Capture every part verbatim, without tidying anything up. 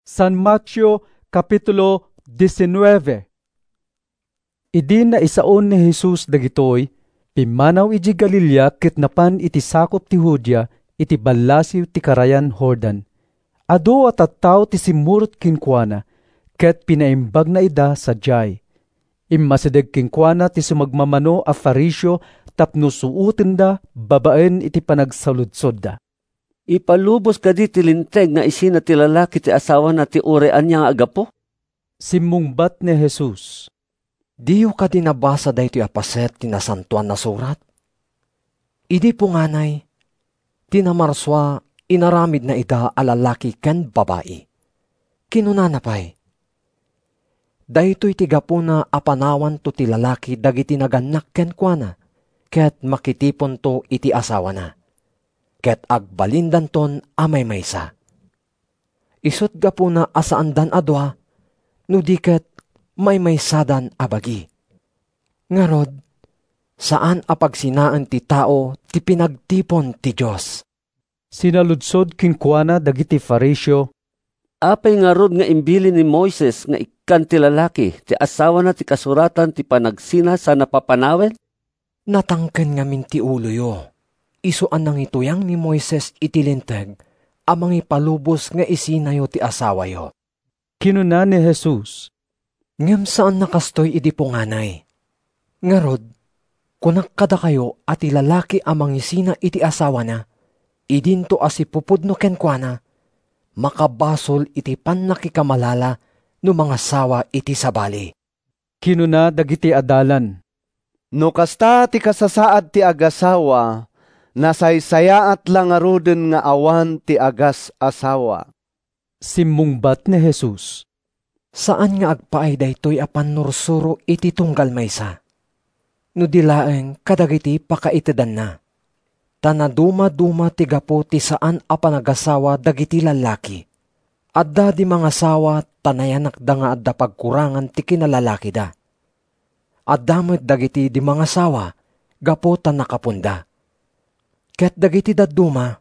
San Mateo Kapitulo nineteen. Idi na isaon ni Jesus dagitoy, pimanaw iji Galilea ket napan iti sakop ti Judea, iti ballasiw ti karayan Jordan. Adu at tattao ti simurot kinkwana, ket pinaimbag na ida sa jay. Immasideg kinkwana ti sumagmamano a Fariseo tapno suuten da babaen iti panagsaludsod da. Ipalubos ka di ti linteg nga isina ti lalaki ti asawa na ti urean niya nga agapo? Simmungbat ni Jesus. Diyo ka di nabasa da iti apaset ti nasantuan na surat? Idi po nganay, tinamarswa inaramid na ida a lalaki ken babae. Kinunana pay. Dahito'y tigapo na apanawan to ti lalaki dagiti naganak ken kuana, ket makitipon to iti asawa na. Ket agbalindan ton amay maysa. Isut gapo na asaandan adwa, no di ket may maysadan abagi. Ngarod, saan apagsinaan ti tao ti pinagtipon ti Diyos? Sinaludsod kinkwana dagiti Fariseo. Apay ngarod nga imbili ni Moises nga ikan ti lalaki, ti asawa na ti kasuratan ti panagsina sa napapanawen? Natangken ngamin ti ulo yo. Isuan nang ituyang ni Moises itilinteg, amang ipalubos nga isinayo ti asawa yo. Kinuna ni Jesus. Ngem saan nakastoy idi punganay? Ngarod, kunak kada kayo at ilalaki amang isina iti asawa na, idinto asipupudno kenkwana, makabasol iti pannakikamalala no mga sawa iti sabali. Kinuna dagiti adalan. No kasta ti kasasaad ti agasawa, nasaysayaat lang aruden nga awan ti agas asawa. Simmungbat ni Jesus. Saan nga agpaay daytoy apan nursuro iti tunggal maysa? No dilaeng kadagiti pakaitedan na. Tanaduma-duma ti gapo ti saan apanagasawa dagiti lalaki. Adda di mga sawa tanayanak da nga adda pagkurangan ti kinalalaki da. Adda met dagiti di mga sawa gapo tanakapunda. Ket dagiti dadduma,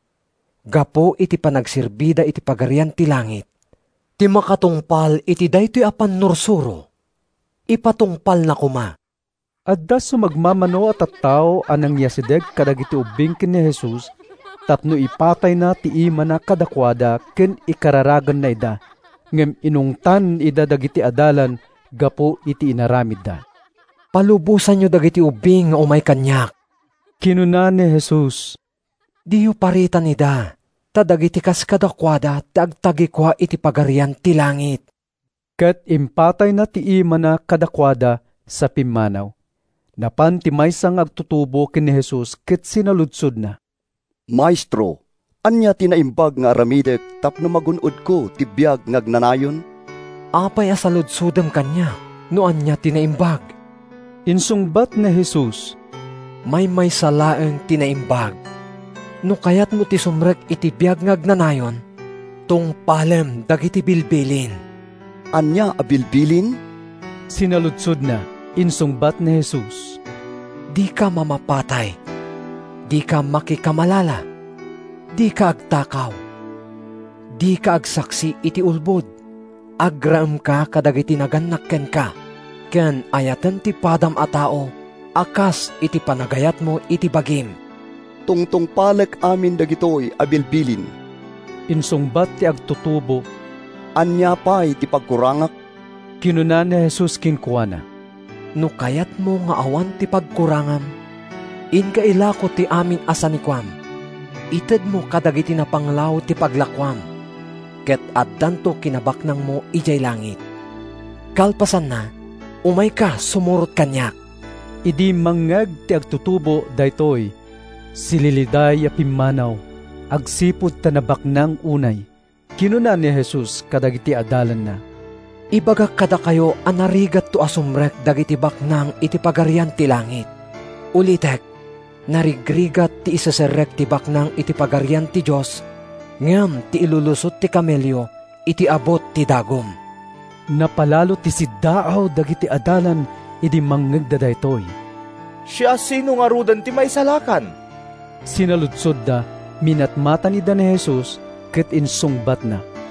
gapo iti panagsirbida iti pagarian ti langit. Ti makatungpal iti daytoy apan nursuro, ipatungpal na kuma. Adda sumagmamano at tattao anang yasideg kadagiti ubing ken ni Jesus, tapno ipatay na ti ima na kadakwada ken ikararagan na ida, ngem inungtan ida dagiti adalan gapo iti inaramid da. Palubusan nyo dagiti ubing nga umay kanyak. Kinuna ni Jesus. Diyo paritan ida, tadagiti kas kadakwada tagtagi kwa iti pagarian ti langit. Ket impatay na ti ima na kadakwada sa pimanaw. Napan ti maysang agtutubo ken ni Jesus ket sinaludsod na. Maestro, anya tinaimbag nga aramidek tapno magunod ko ti biag ngagnanayon? Apay asaludsodem kanya, no anya tinaimbag. Insungbat ni Jesus. May may salaeng tinaimbag. No kayat mo ti sumrek iti biag ngagnanayon, tung palem dagiti bilbilin. Anya abilbilin? Sinaludsod na, insungbat ni Jesus. Di ka mamapatay, di ka makikamalala, di ka agtakaw, di ka agsaksi iti ulbod, agraem ka kadagiti nagannakken ka, ken ayaten ti padam a tao, akas iti panagayat mo iti bagim. Tungtong palek amin dagitoy abilbilin. Insungbat ti agtutubo. Anya pay ti pagkurangak? Kinuna ni Jesus kinkwana. No kayat mo nga awan ti pagkurangam, inkailako ti amin asanikwam. Ited mo kadagiti na panglaw ti paglakwam, ket addanto kinabaknang mo ijay langit. Kalpasan na, umay ka sumurot kanyak. Idi mangag ti agtutubo daytoy, sililiday a pimanaw, agsipod tanabaknang unay. Kinuna ni Jesus kadagiti adalan na. Ibaga kada kayo anarigat to asumrek dagiti baknang iti pagarian ti langit. Ulitek, narigrigat ti isaserek ti baknang iti pagarian ti Diyos, ngam ti ilulusot ti kamelyo iti abot ti dagom. Napalalo ti siddaaw dagiti adalan idi mangngegda daytoy. Siya sino nga rudan ti may salakan? Sinaludsod da, minatmatan ida ni Jesus, ket insungbat na.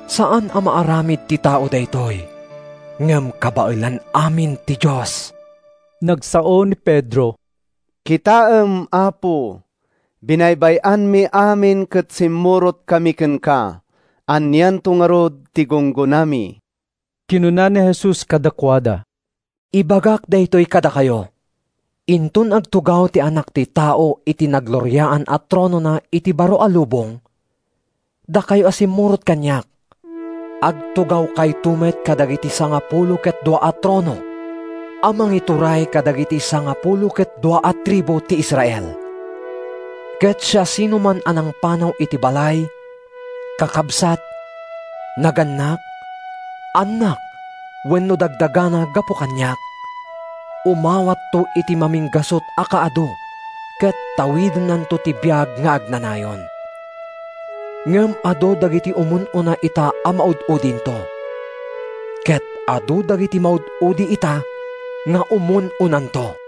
Saan ang maaramid ti tao daytoy? Ngem kabailan amin ti Diyos. Nagsao ni Pedro, Kitaem, Apo, binaybayan mi amin ket simurot kami ken ka, anyan tungarod ti gunggunami. kinuna ni Jesus kadakwada, Ibagak daytoy kada kayo. Intun agtugaw ti anak ti tao iti nagloryaan at trono na iti baro alubong. Da kayo asimurot kanyak. Agtugaw kay tumet kadagiti sangapulo ket dua at trono. Amang ituray kadagiti sangapulo ket dua at tribo ti Israel. Ket siya sino man anang panaw iti balay, kakabsat, naganak, anak, wenno dagdagana gapo kanyak, umawat to iti maminggasot akaado, ket tawiden nanto ti biag nga agnanayon. Ngem ado dagiti umun-una ita a maud-udin to, ket ado dagiti maud-udi ita nga umun-unan to.